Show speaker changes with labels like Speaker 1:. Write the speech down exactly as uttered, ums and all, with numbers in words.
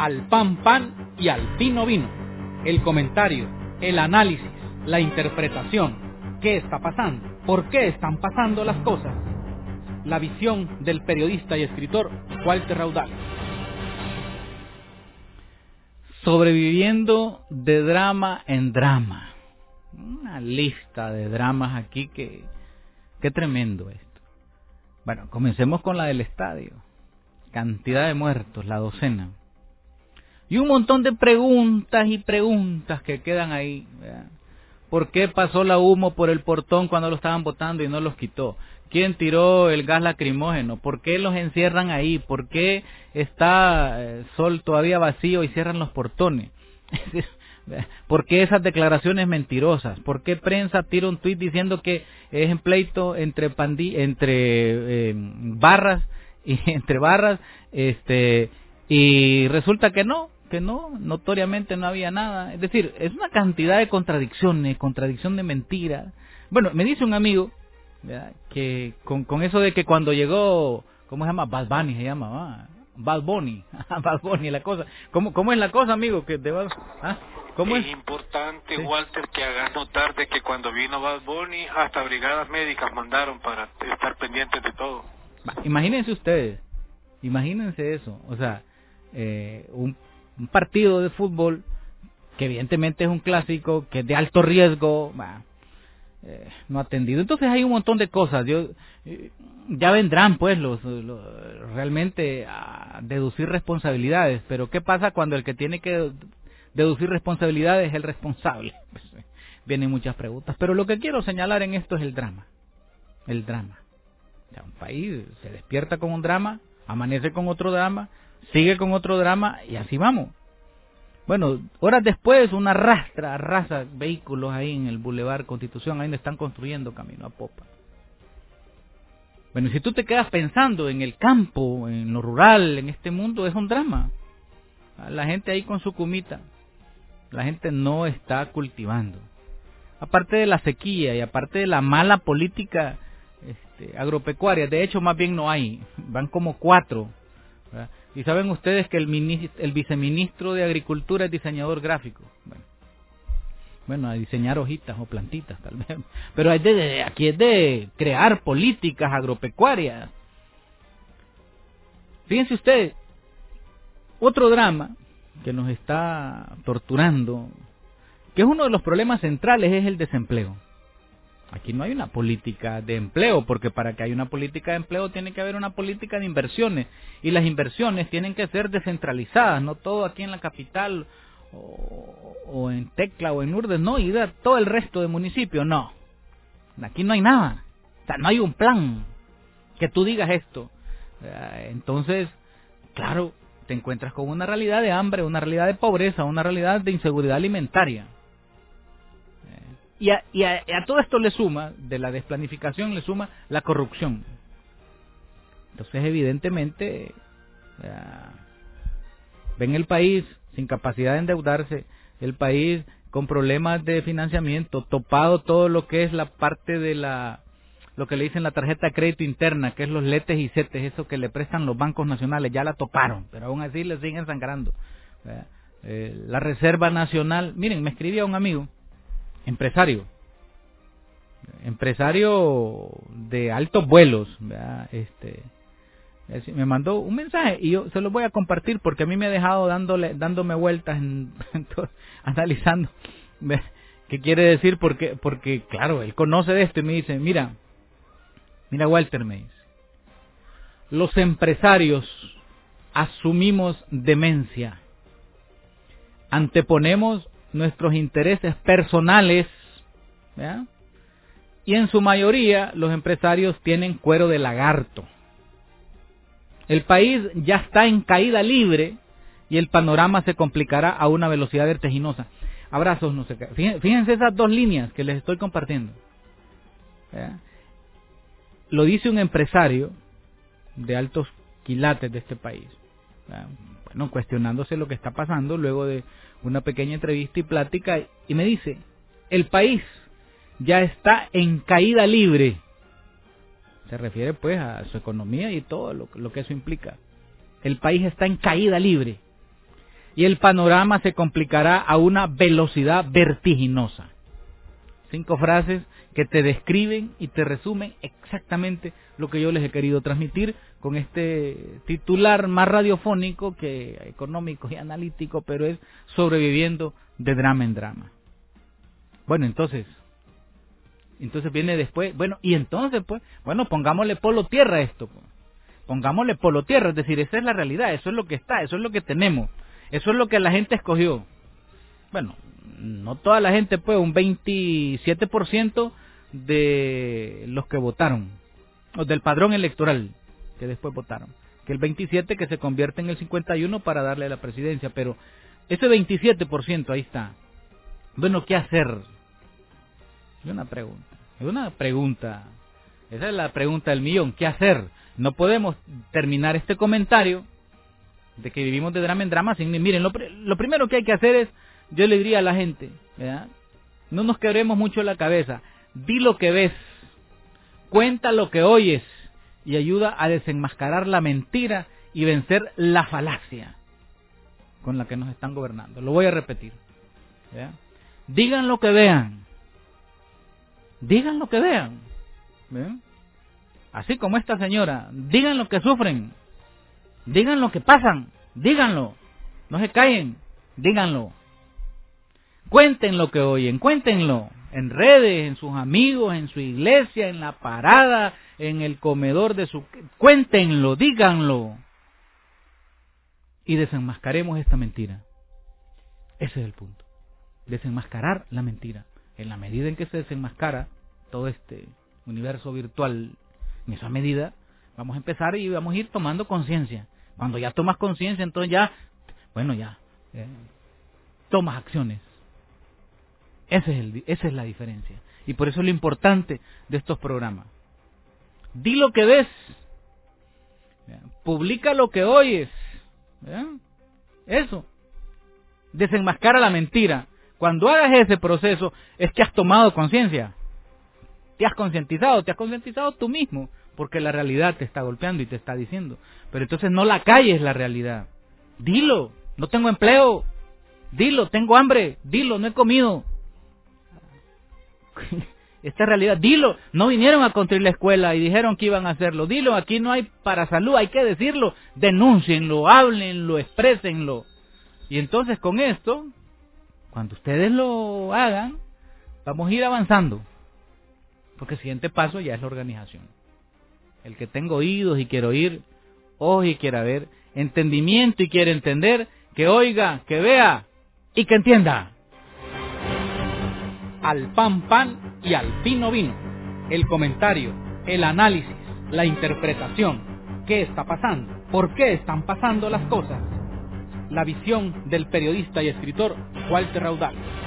Speaker 1: al pan pan y al vino vino. El comentario, el análisis, la interpretación. ¿Qué está pasando? ¿Por qué están pasando las cosas? La visión del periodista y escritor Walter Raudal. Sobreviviendo de drama en drama. Una lista de dramas aquí que... Qué tremendo esto. Bueno, comencemos con la del estadio. Cantidad de muertos, la docena. Y un montón de preguntas y preguntas que quedan ahí, ¿verdad? ¿Por qué pasó la humo por el portón cuando lo estaban botando y no los quitó? ¿Quién tiró el gas lacrimógeno? ¿Por qué los encierran ahí? ¿Por qué está el sol todavía vacío y cierran los portones? ¿Por qué esas declaraciones mentirosas? ¿Por qué prensa tira un tuit diciendo que es en pleito entre pandi entre eh, barras y entre barras este y resulta que no, que no, notoriamente no había nada? Es decir, es una cantidad de contradicciones, contradicción de mentiras. Bueno, me dice un amigo, ¿verdad?, que con, con eso de que cuando llegó, ¿cómo se llama? Bad Bunny se llama, ¿va? Bad Bunny, Bad Bunny, la cosa. ¿Cómo, cómo es la cosa, amigo? Que te va, ¿ah? ¿Cómo es?
Speaker 2: Es importante,
Speaker 1: Sí.
Speaker 2: Walter, que hagas notar de que cuando vino Bad Bunny, hasta brigadas médicas mandaron para estar pendientes de todo.
Speaker 1: Va, imagínense ustedes, imagínense eso, o sea, eh, un, un partido de fútbol que evidentemente es un clásico, que es de alto riesgo, va, eh, no atendido. Entonces hay un montón de cosas. Yo eh, ya vendrán pues los, los realmente a deducir responsabilidades, pero ¿qué pasa cuando el que tiene que deducir responsabilidades es el responsable? Pues, eh, vienen muchas preguntas, pero lo que quiero señalar en esto es el drama, el drama. O sea, un país se despierta con un drama, amanece con otro drama, sigue con otro drama y así vamos. Bueno, horas después una rastra, arrasa vehículos ahí en el Boulevard Constitución, ahí donde están construyendo camino a popa. Bueno, si tú te quedas pensando en el campo, en lo rural, en este mundo, es un drama. La gente ahí con su cumita, la gente no está cultivando. Aparte de la sequía y aparte de la mala política este, agropecuaria, de hecho más bien no hay, van como cuatro, ¿verdad? Y saben ustedes que el, ministro, el viceministro de Agricultura es diseñador gráfico. Bueno, bueno, a diseñar hojitas o plantitas tal vez. Pero es de, de, aquí es de crear políticas agropecuarias. Fíjense ustedes, otro drama que nos está torturando, que es uno de los problemas centrales, es el desempleo. Aquí no hay una política de empleo, porque para que haya una política de empleo tiene que haber una política de inversiones, y las inversiones tienen que ser descentralizadas, no todo aquí en la capital, o, o en Tecla o en Urdes, no, y a todo el resto de municipios, no. Aquí no hay nada, o sea, no hay un plan que tú digas esto. Entonces, claro, te encuentras con una realidad de hambre, una realidad de pobreza, una realidad de inseguridad alimentaria. Y a, y, a, y a todo esto le suma, de la desplanificación le suma la corrupción. Entonces evidentemente eh, ven el país sin capacidad de endeudarse, el país con problemas de financiamiento, topado todo lo que es la parte de la, lo que le dicen la tarjeta de crédito interna, que es los letes y cetes, eso que le prestan los bancos nacionales, ya la toparon, pero aún así le siguen sangrando. Eh, la Reserva Nacional, miren, me escribía un amigo, empresario, empresario de altos vuelos, ¿verdad? Este, me mandó un mensaje y yo se lo voy a compartir porque a mí me ha dejado dándole, dándome vueltas, en, en todo, analizando qué quiere decir, porque, porque claro, él conoce de esto y me dice, mira, mira Walter, me dice, los empresarios asumimos demencia, anteponemos nuestros intereses personales, ¿verdad? Y en su mayoría los empresarios tienen cuero de lagarto. El país ya está en caída libre y el panorama se complicará a una velocidad vertiginosa. Abrazos, no sé qué. Fíjense esas dos líneas que les estoy compartiendo, ¿verdad? Lo dice un empresario de altos quilates de este país, ¿verdad? Bueno, cuestionándose lo que está pasando luego de una pequeña entrevista y plática, y me dice, el país ya está en caída libre. Se refiere pues a su economía y todo lo, lo que eso implica. El país está en caída libre. y el panorama se complicará a una velocidad vertiginosa. Cinco frases que te describen y te resumen exactamente lo que yo les he querido transmitir con este titular más radiofónico que económico y analítico, pero es sobreviviendo de drama en drama. Bueno, entonces, entonces viene después, bueno, y entonces pues, bueno, pongámosle polo tierra a esto, pues. Pongámosle polo tierra, es decir, esa es la realidad, eso es lo que está, eso es lo que tenemos, eso es lo que la gente escogió. Bueno, no toda la gente, pues, un veintisiete por ciento de los que votaron, o del padrón electoral que después votaron, que el veintisiete que se convierte en el cincuenta y uno para darle a la presidencia, pero ese veintisiete por ciento ahí está. Bueno, ¿qué hacer? Es una pregunta, es una pregunta, esa es la pregunta del millón, ¿qué hacer? No podemos terminar este comentario de que vivimos de drama en drama sin... Miren, lo, lo primero que hay que hacer es, yo le diría a la gente, ¿verdad? No nos quebremos mucho la cabeza, di lo que ves, cuenta lo que oyes y ayuda a desenmascarar la mentira y vencer la falacia con la que nos están gobernando. Lo voy a repetir, ¿verdad? Digan lo que vean, digan lo que vean, ¿verdad? Así como esta señora, digan lo que sufren, digan lo que pasan, díganlo, no se callen, díganlo. Cuenten lo que oyen, cuéntenlo, en redes, en sus amigos, en su iglesia, en la parada, en el comedor de su... Cuéntenlo, díganlo. Y desenmascaremos esta mentira. Ese es el punto. Desenmascarar la mentira. En la medida en que se desenmascara todo este universo virtual, en esa medida vamos a empezar y vamos a ir tomando conciencia. Cuando ya tomas conciencia, entonces ya, bueno, ya, eh, tomas acciones. Ese es el, esa es la diferencia. Y por eso es lo importante de estos programas. Di lo que ves. ¿Ya? Publica lo que oyes. ¿Ya? Eso. Desenmascara la mentira. Cuando hagas ese proceso, es que has tomado conciencia. Te has concientizado, te has concientizado tú mismo, porque la realidad te está golpeando y te está diciendo. Pero entonces no la calles la realidad. Dilo, no tengo empleo. Dilo, tengo hambre. Dilo, no he comido. Esta realidad, dilo, no vinieron a construir la escuela y dijeron que iban a hacerlo. Dilo, aquí no hay para salud, hay que decirlo. Denúncienlo, háblenlo, exprésenlo. Y entonces con esto, cuando ustedes lo hagan, vamos a ir avanzando. Porque el siguiente paso ya es la organización. El que tenga oídos y quiere oír, ojos y quiera ver, entendimiento y quiere entender, que oiga, que vea y que entienda. Al pan pan y al vino vino. El comentario, el análisis, la interpretación. ¿Qué está pasando? ¿Por qué están pasando las cosas? La visión del periodista y escritor Walter Raudal.